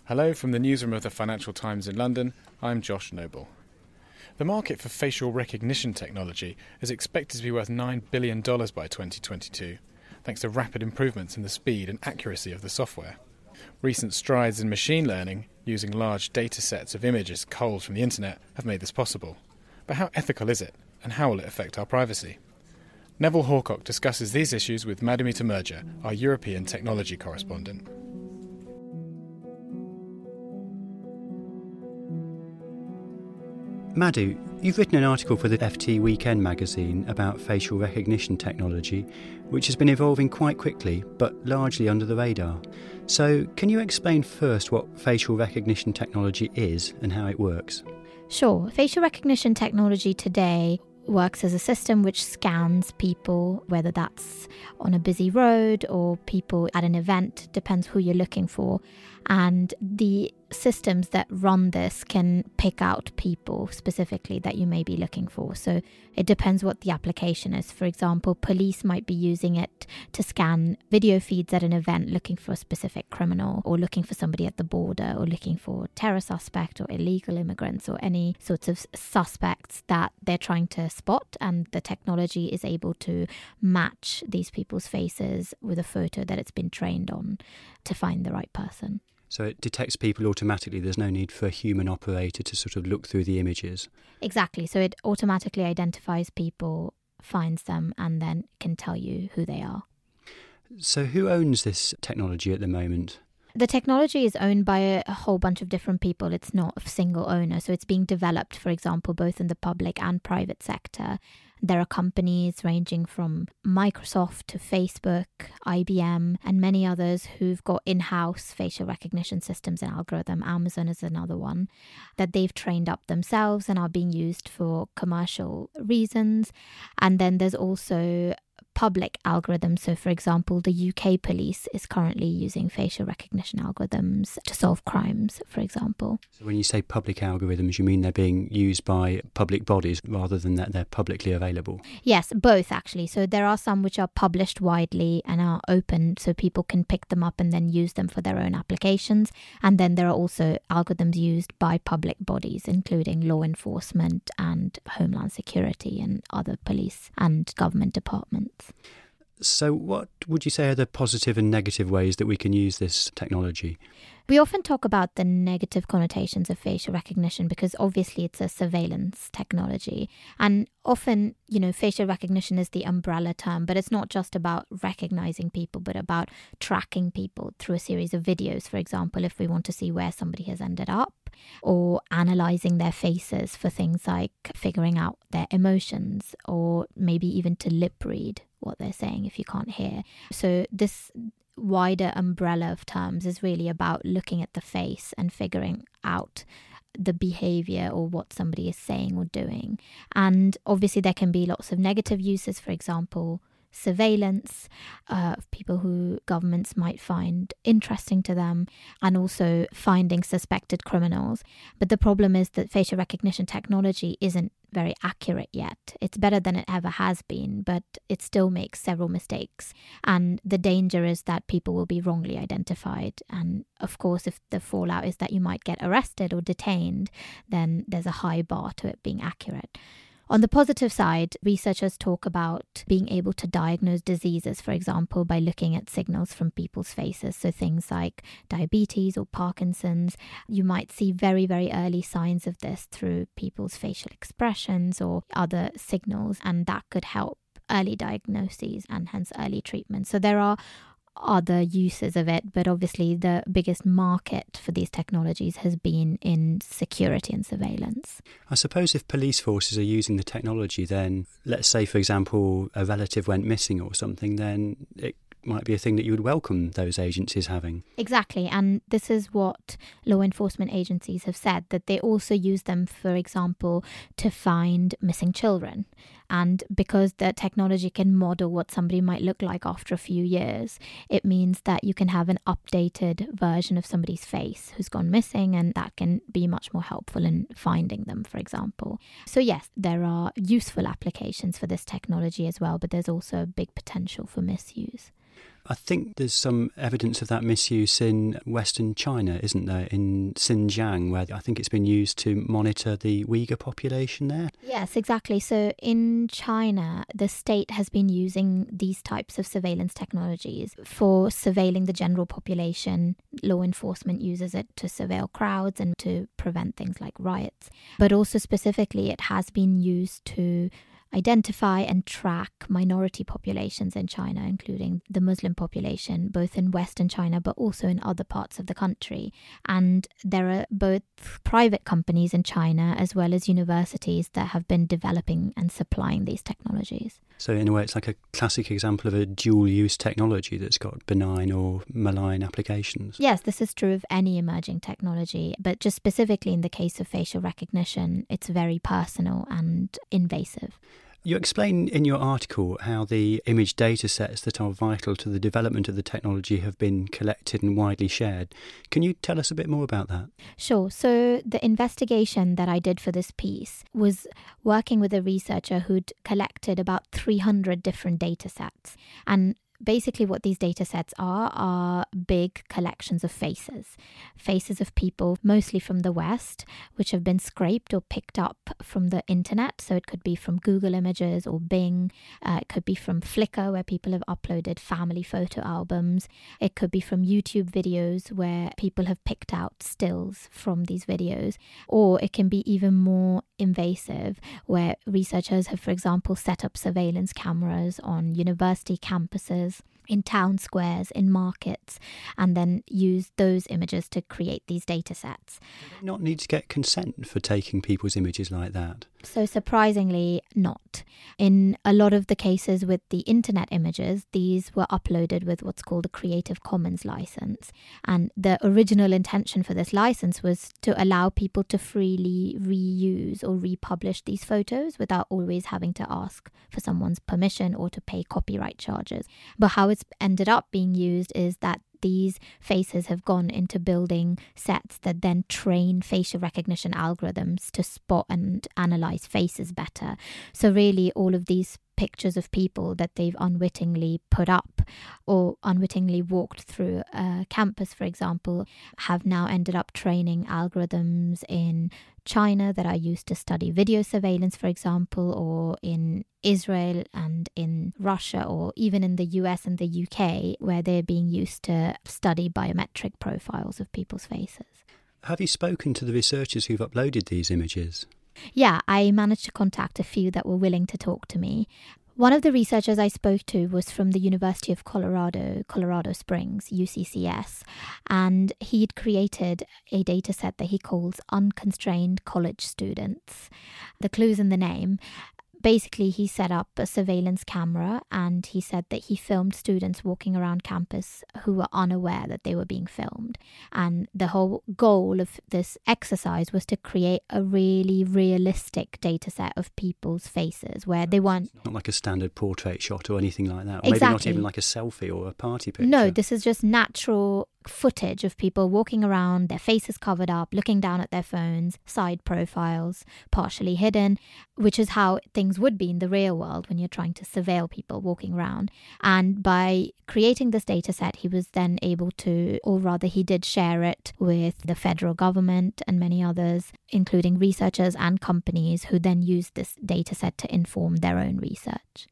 Hello from the newsroom of the Financial Times in London. I'm Josh Noble. The market for facial recognition technology is expected to be worth $9 billion by 2022, thanks to rapid improvements in the speed and accuracy of the software. Recent strides in machine learning, using large data sets of images culled from the internet, have made this possible. But how ethical is it, and how will it affect our privacy? Neville Hawcock discusses these issues with Madhumita Murja, our European technology correspondent. Madhu, you've written an article for the FT Weekend magazine about facial recognition technology, which has been evolving quite quickly, but largely under the radar. So, can you explain first what facial recognition technology is and how it works? Sure. Facial recognition technology today works as a system which scans people, whether that's on a busy road or people at an event, depends who you're looking for. And the systems that run this can pick out people specifically that you may be looking for. So it depends what the application is. For example, police might be using it to scan video feeds at an event looking for a specific criminal, or looking for somebody at the border, or looking for a terror suspect or illegal immigrants or any sorts of suspects that they're trying to spot. And the technology is able to match these people's faces with a photo that it's been trained on to find the right person. So it detects people automatically. There's no need for a human operator to sort of look through the images. Exactly. So it automatically identifies people, finds them, and then can tell you who they are. So who owns this technology at the moment? The technology is owned by a whole bunch of different people. It's not a single owner. So it's being developed, for example, both in the public and private sector. There are companies ranging from Microsoft to Facebook, IBM, and many others who've got in-house facial recognition systems and algorithm. Amazon is another one that they've trained up themselves and are being used for commercial reasons. And then there's also public algorithms. So, for example, the UK police is currently using facial recognition algorithms to solve crimes, for example. So when you say public algorithms, you mean they're being used by public bodies rather than that they're publicly available? Yes, both actually. So there are some which are published widely and are open so people can pick them up and then use them for their own applications. And then there are also algorithms used by public bodies, including law enforcement and Homeland Security and other police and government departments. So what would you say are the positive and negative ways that we can use this technology? We often talk about the negative connotations of facial recognition because obviously it's a surveillance technology. And often, facial recognition is the umbrella term, but it's not just about recognizing people, but about tracking people through a series of videos. For example, if we want to see where somebody has ended up, or analyzing their faces for things like figuring out their emotions, or maybe even to lip read what they're saying if you can't hear. So this wider umbrella of terms is really about looking at the face and figuring out the behavior or what somebody is saying or doing. And obviously there can be lots of negative uses, for example, surveillance of people who governments might find interesting to them, and also finding suspected criminals. But the problem is that facial recognition technology isn't very accurate yet. It's better than it ever has been, but it still makes several mistakes. And the danger is that people will be wrongly identified. And of course, if the fallout is that you might get arrested or detained, then there's a high bar to it being accurate. On the positive side, researchers talk about being able to diagnose diseases, for example, by looking at signals from people's faces. So things like diabetes or Parkinson's, you might see very, very early signs of this through people's facial expressions or other signals, and that could help early diagnoses and hence early treatment. So there are other uses of it, but obviously the biggest market for these technologies has been in security and surveillance. I suppose if police forces are using the technology, then let's say, for example, a relative went missing or something, then it might be a thing that you would welcome those agencies having. Exactly, and this is what law enforcement agencies have said, that they also use them, for example, to find missing children. And because the technology can model what somebody might look like after a few years, it means that you can have an updated version of somebody's face who's gone missing, and that can be much more helpful in finding them, for example. So yes, there are useful applications for this technology as well, but there's also a big potential for misuse. I think there's some evidence of that misuse in Western China, isn't there? In Xinjiang, where I think it's been used to monitor the Uyghur population there. Yes, exactly. So in China, the state has been using these types of surveillance technologies for surveilling the general population. Law enforcement uses it to surveil crowds and to prevent things like riots. But also specifically, it has been used to identify and track minority populations in China, including the Muslim population, both in Western China but also in other parts of the country. And there are both private companies in China as well as universities that have been developing and supplying these technologies. So in a way, it's like a classic example of a dual-use technology that's got benign or malign applications. Yes, this is true of any emerging technology, but just specifically in the case of facial recognition, it's very personal and invasive. You explain in your article how the image data sets that are vital to the development of the technology have been collected and widely shared. Can you tell us a bit more about that? Sure. So the investigation that I did for this piece was working with a researcher who'd collected about 300 different data sets. And basically what these data sets are big collections of faces of people, mostly from the West, which have been scraped or picked up from the internet. So it could be from Google Images or Bing. It could be from Flickr, where people have uploaded family photo albums. It could be from YouTube videos where people have picked out stills from these videos. Or it can be even more invasive, where researchers have, for example, set up surveillance cameras on university campuses, in town squares, in markets, and then use those images to create these data sets. Do they not need to get consent for taking people's images like that? So surprisingly, not. In a lot of the cases with the internet images, these were uploaded with what's called a Creative Commons license. And the original intention for this license was to allow people to freely reuse or republish these photos without always having to ask for someone's permission or to pay copyright charges. But how it's ended up being used is that these faces have gone into building sets that then train facial recognition algorithms to spot and analyze faces better. So really all of these pictures of people that they've unwittingly put up or unwittingly walked through a campus, for example, have now ended up training algorithms in China that are used to study video surveillance, for example, or in Israel and in Russia, or even in the US and the UK, where they're being used to study biometric profiles of people's faces. Have you spoken to the researchers who've uploaded these images? Yeah, I managed to contact a few that were willing to talk to me. One of the researchers I spoke to was from the University of Colorado Springs, UCCS, and he'd created a data set that he calls Unconstrained College Students. The clue's in the name. Basically, he set up a surveillance camera and he said that he filmed students walking around campus who were unaware that they were being filmed. And the whole goal of this exercise was to create a really realistic data set of people's faces where they weren't... Not like a standard portrait shot or anything like that. Or exactly. Maybe not even like a selfie or a party picture. No, this is just natural footage of people walking around, their faces covered up, looking down at their phones, side profiles, partially hidden, which is how things would be in the real world when you're trying to surveil people walking around. And by creating this data set, he was then able to, or rather he did share it with the federal government and many others, including researchers and companies who then used this data set to inform their own research.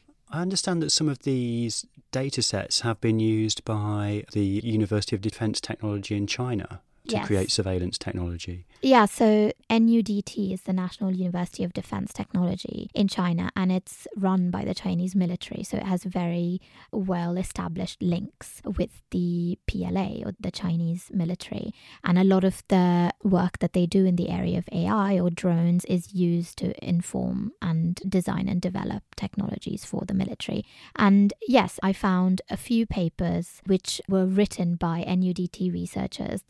I understand that some of these data sets have been used by the University of Defence Technology in China to create surveillance technology. Yeah, so NUDT is the National University of Defense Technology in China, and it's run by the Chinese military. So it has very well-established links with the PLA, or the Chinese military. And a lot of the work that they do in the area of AI or drones is used to inform and design and develop technologies for the military. And yes, I found a few papers which were written by NUDT researchers that had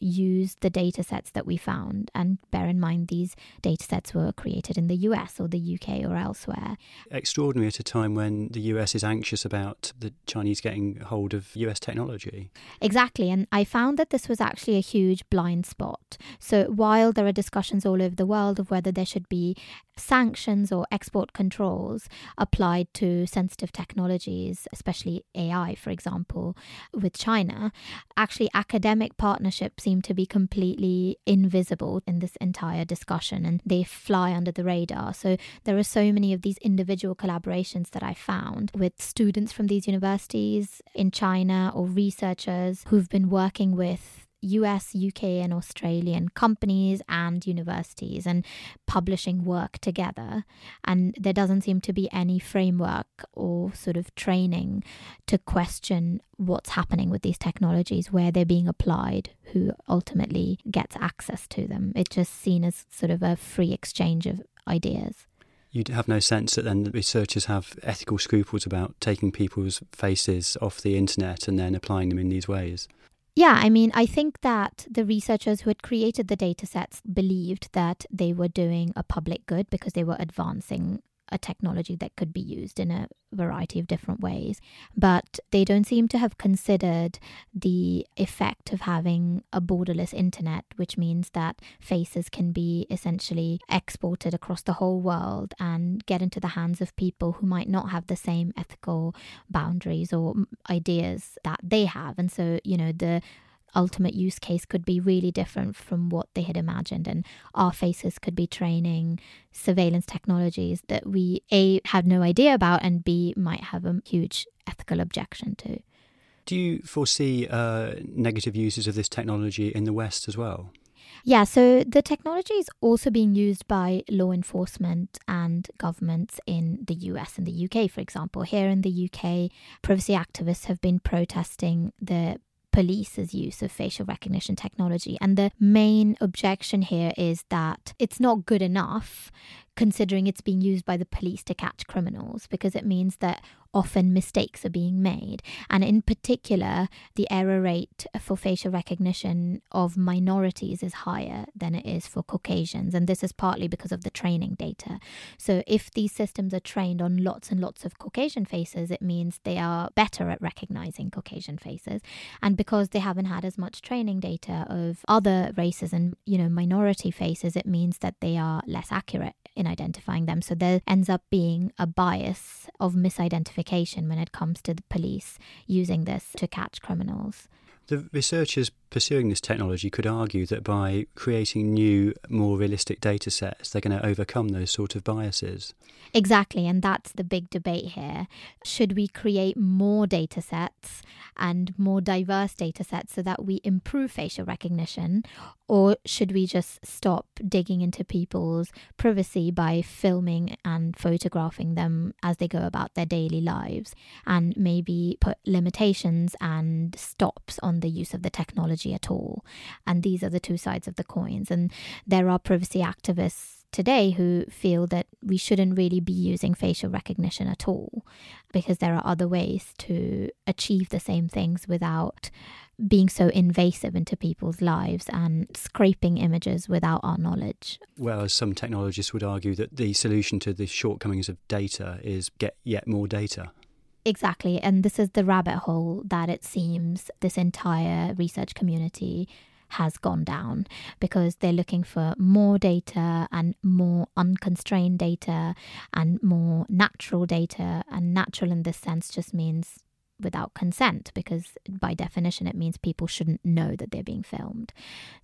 use the data sets that we found. And bear in mind, these data sets were created in the US or the UK or elsewhere. Extraordinary at a time when the US is anxious about the Chinese getting hold of US technology. Exactly. And I found that this was actually a huge blind spot. So while there are discussions all over the world of whether there should be sanctions or export controls applied to sensitive technologies, especially AI, for example, with China, actually academic partnerships seem to be completely invisible in this entire discussion, and they fly under the radar. So there are so many of these individual collaborations that I found with students from these universities in China or researchers who've been working with US, UK and Australian companies and universities and publishing work together. And there doesn't seem to be any framework or sort of training to question what's happening with these technologies, where they're being applied, who ultimately gets access to them. It's just seen as sort of a free exchange of ideas. You'd have no sense that then the researchers have ethical scruples about taking people's faces off the internet and then applying them in these ways? Yeah, I mean, I think that the researchers who had created the data sets believed that they were doing a public good because they were advancing a technology that could be used in a variety of different ways. But they don't seem to have considered the effect of having a borderless internet, which means that faces can be essentially exported across the whole world and get into the hands of people who might not have the same ethical boundaries or ideas that they have. And so, the ultimate use case could be really different from what they had imagined, and our faces could be training surveillance technologies that we A, had no idea about, and B, might have a huge ethical objection to. Do you foresee negative uses of this technology in the West as well? Yeah, so the technology is also being used by law enforcement and governments in the US and the UK, for example. Here in the UK, privacy activists have been protesting the police's use of facial recognition technology. And the main objection here is that it's not good enough, considering it's being used by the police to catch criminals, because it means that often mistakes are being made. And in particular, the error rate for facial recognition of minorities is higher than it is for Caucasians. And this is partly because of the training data. So if these systems are trained on lots and lots of Caucasian faces, it means they are better at recognizing Caucasian faces. And because they haven't had as much training data of other races and, minority faces, it means that they are less accurate in identifying them. So there ends up being a bias of misidentification when it comes to the police using this to catch criminals. The researchers pursuing this technology could argue that by creating new, more realistic data sets, they're going to overcome those sort of biases. Exactly, and that's the big debate here. Should we create more data sets and more diverse data sets so that we improve facial recognition, or should we just stop digging into people's privacy by filming and photographing them as they go about their daily lives, and maybe put limitations and stops on the use of the technology at all? And these are the two sides of the coins. And there are privacy activists today who feel that we shouldn't really be using facial recognition at all, because there are other ways to achieve the same things without being so invasive into people's lives and scraping images without our knowledge. Whereas some technologists would argue that the solution to the shortcomings of data is get yet more data. Exactly, and this is the rabbit hole that it seems this entire research community has gone down, because they're looking for more data and more unconstrained data and more natural data. And natural in this sense just means without consent, because by definition it means people shouldn't know that they're being filmed.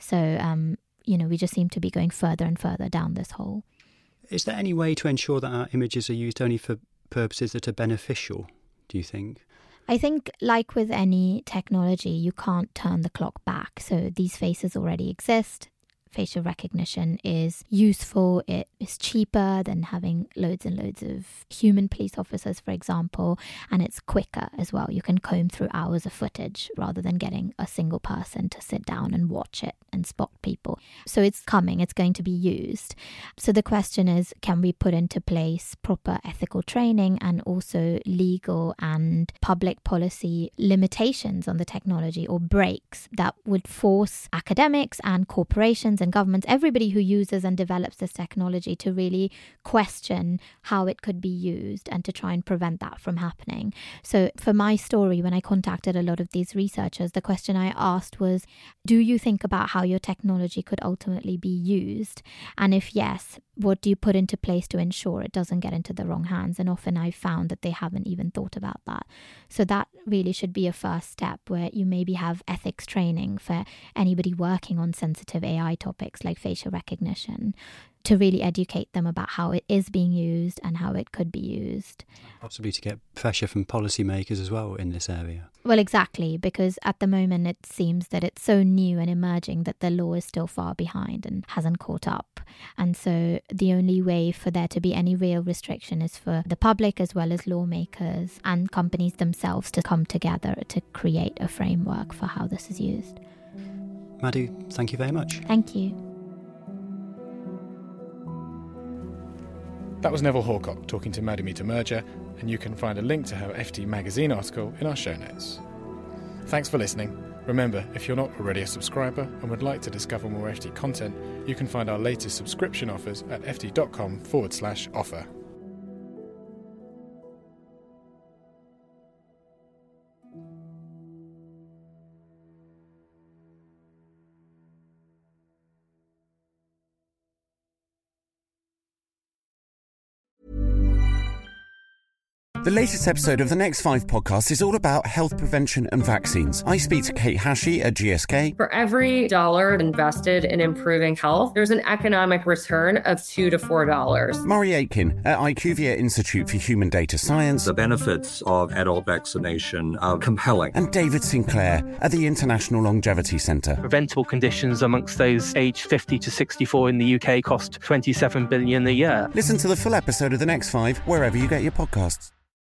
So, we just seem to be going further and further down this hole. Is there any way to ensure that our images are used only for purposes that are beneficial, do you think? I think, like with any technology, you can't turn the clock back. So these faces already exist. facial recognition is useful. It is cheaper than having loads and loads of human police officers, for example, and it's quicker as well. You can comb through hours of footage rather than getting a single person to sit down and watch it and spot people. So it's coming, it's going to be used. So the question is, can we put into place proper ethical training and also legal and public policy limitations on the technology or breaks that would force academics and corporations and governments, everybody who uses and develops this technology, to really question how it could be used and to try and prevent that from happening. So for my story, when I contacted a lot of these researchers, the question I asked was, do you think about how your technology could ultimately be used? And if yes, what do you put into place to ensure it doesn't get into the wrong hands? And often I found that they haven't even thought about that. So that really should be a first step, where you maybe have ethics training for anybody working on sensitive AI topics like facial recognition, to really educate them about how it is being used and how it could be used. Possibly to get pressure from policymakers as well in this area. Well, exactly, because at the moment it seems that it's so new and emerging that the law is still far behind and hasn't caught up. And so the only way for there to be any real restriction is for the public as well as lawmakers and companies themselves to come together to create a framework for how this is used. Madhu, thank you very much. Thank you. That was Neville Hawcock talking to Madhumita Murja, and you can find a link to her FT Magazine article in our show notes. Thanks for listening. Remember, if you're not already a subscriber and would like to discover more FT content, you can find our latest subscription offers at ft.com/offer. The latest episode of the Next 5 podcast is all about health prevention and vaccines. I speak to Kate Hashi at GSK. For every dollar invested in improving health, there's an economic return of $2 to $4. Murray Aitken at IQVIA Institute for Human Data Science. The benefits of adult vaccination are compelling. And David Sinclair at the International Longevity Centre. Preventable conditions amongst those aged 50 to 64 in the UK cost $27 billion a year. Listen to the full episode of the Next 5 wherever you get your podcasts.